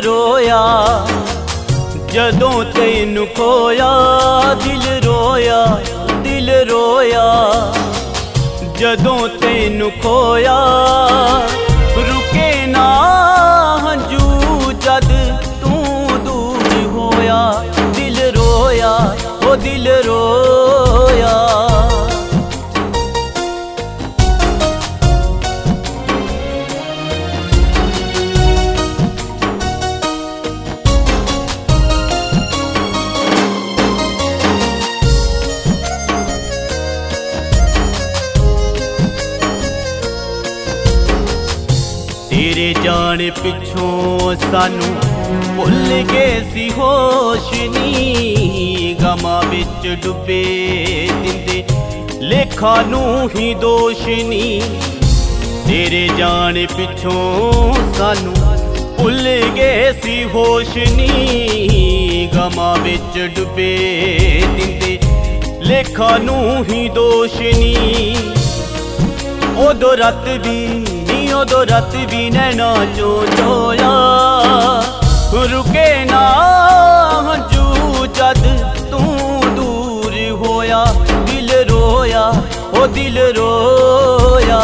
रोया। जदों तैनू खोया दिल रोया, दिल रोया। जदों तैनू खोया रुके ना हंजू, जद तू दूर होया। दिल रोया, ओ दिल रोया। तेरे जाने पिछों सानू भुल गए सी होश नी। गमां विच डुबे दिंदे लेखा नू ही दोष नी। तेरे जाने पिछों सानू भुल गए सी होश नी। गमां विच डुबे दिंदे लेखा नू ही दोष नी। ओदो रात भी ओदो रात भी नैना चो चोया, रुके ना हंजू, जद तू दूर होया। दिल रोया, ओ दिल रोया।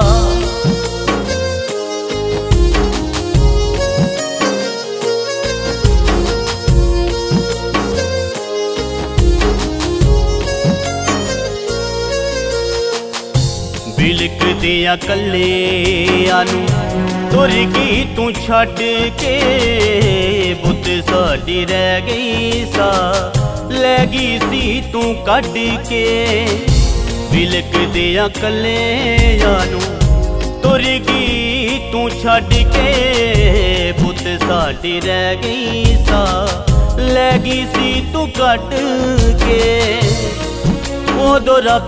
बिलक दिया कल्लियानू तुर गई तू छड़ के। बुत साडी रह गई सा, लै गई सी तू कढ़ के। बिलक दिया कल्लियानू तुर गई तू छड़ के। बुत साडी रह गई सा, लै गई सी तू कढ़ के। ओदो रब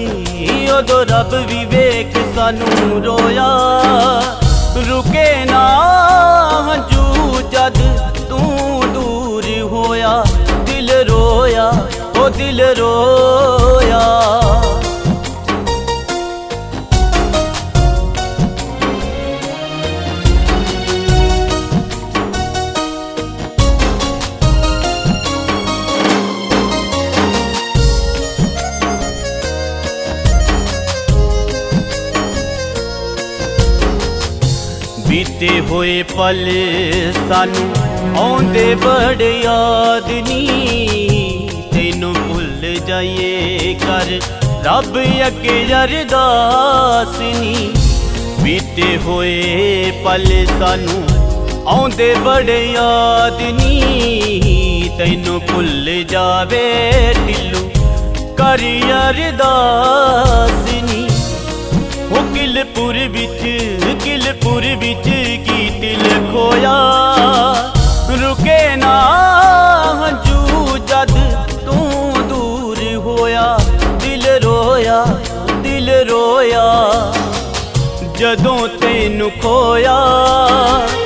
भी वेख सानू रोया। रुके ना हंजू, जद तू दूर होया। दिल रोया, ओ दिल रोया। बीते हुए पल सानू आउंदे बड़े याद नी। तैनू भुल जाइए कर रब अगे अरदास नी। बीते हुए पल सानू आउंदे बड़े याद नी। तैनू भुल जावे दिलू कर अरदास नी। ओ किलपुर विच की दिल खोया। रुके ना हंजू, जद तू दूर होया। दिल रोया, दिल रोया। जदों तैनू खोया